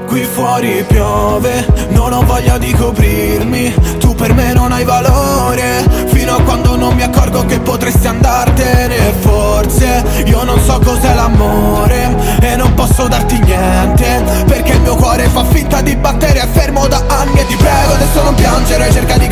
Qui fuori piove, non ho voglia di coprirmi. Tu per me non hai valore, fino a quando non mi accorgo che potresti andartene. Forse io non so cos'è l'amore e non posso darti niente, perché il mio cuore fa finta di battere, è fermo da anni. E ti prego adesso non piangere, cerca di